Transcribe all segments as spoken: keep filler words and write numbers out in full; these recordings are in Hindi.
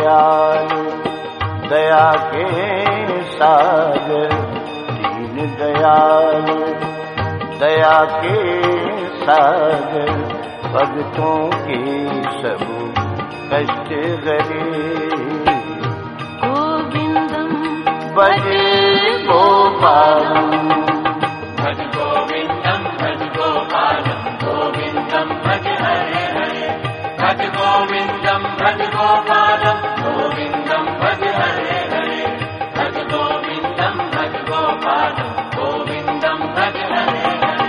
दयाल दया के सागर, दीन दयाल दया के सागर, भक्तों के सब कष्ट हरे। गोविंदम भज गोपालम, भज गोविंदम भज गोपालम, गोविंदम भज हरे हरे। भज गोविंदम भज गोपालम, गोविंदम भज हरे हरे। भज गोविंदम भज गोपालम, गोविंदम भज हरे हरे।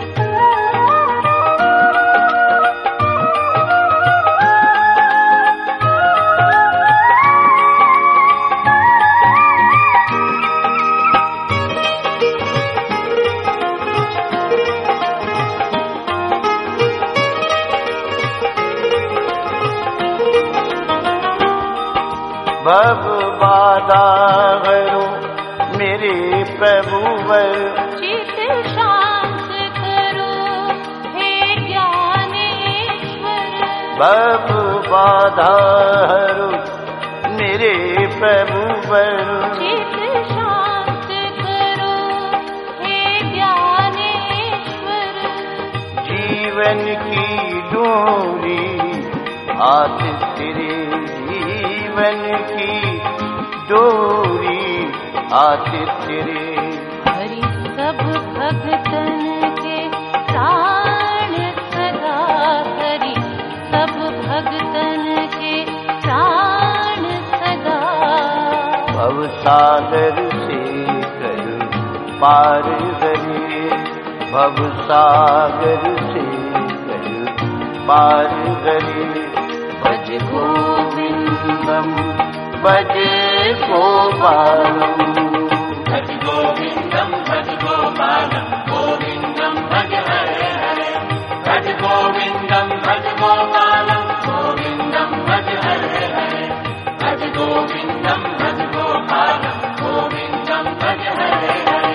भव बाधा हरो मेरे प्रभुवर, चित शांत करो हे ज्ञानेश्वर। भव बाधा हरो मेरे प्रभुवर, चित शांत करो हे ज्ञानेश्वर। जीवन की डोरी हाथ तेरे, जीवन की डोरी हाथ तेरे। हरि सब भगतन के प्राण सदा, हरि सब भगतन के प्राण सदा। भव सागर से कर पार हरे, भव सागर से कर पार हरे। भज गोविंदम भज गोपालम, भज गोविंदम भज गोपालम, गोविंदम भज हरे हरे। भज गोविंदम भज गोपालम, गोविंदम भज हरे हरे। भज गोविंदम भज गोपालम, गोविंदम भज हरे हरे।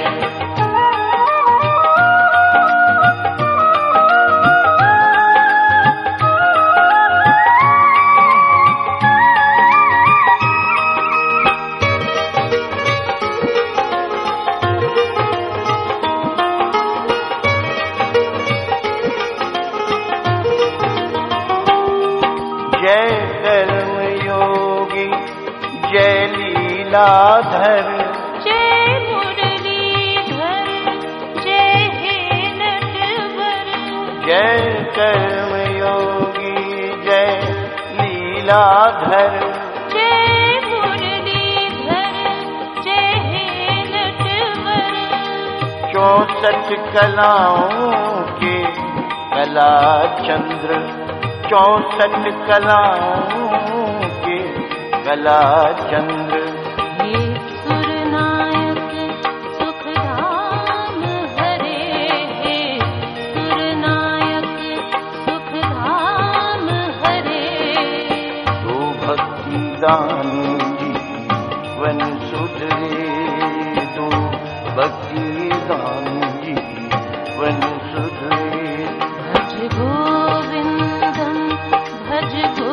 जय कर्म योगी जय लीलाधर, जय मुरलीधर जय हे नटवर। जय कर्म योगी जय लीलाधर, जय मुरलीधर जय हे नटवर। चौसठ कलाओं के कला चंद्र, चौसठ कलाओं के कला चंद्र। हे सुरनायक सुखधाम हरे, हे सुरनायक सुखधाम हरे। तो भक्ति दान जीवन सुधरे, तो भक्ति दान जीवन सुधरे। भज गोविंदम भज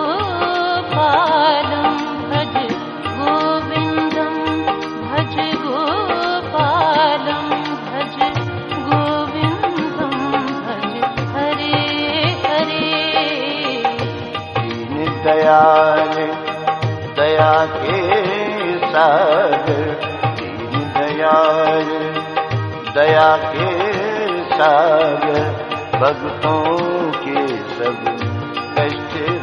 गोपालम, भज गोविंदम भज गोपालम, भज गोविंदम भज हरे हरे। दीन दयाल दया के सागर, दीन दयाल दया के सागर, भक्तों के सब कष्ट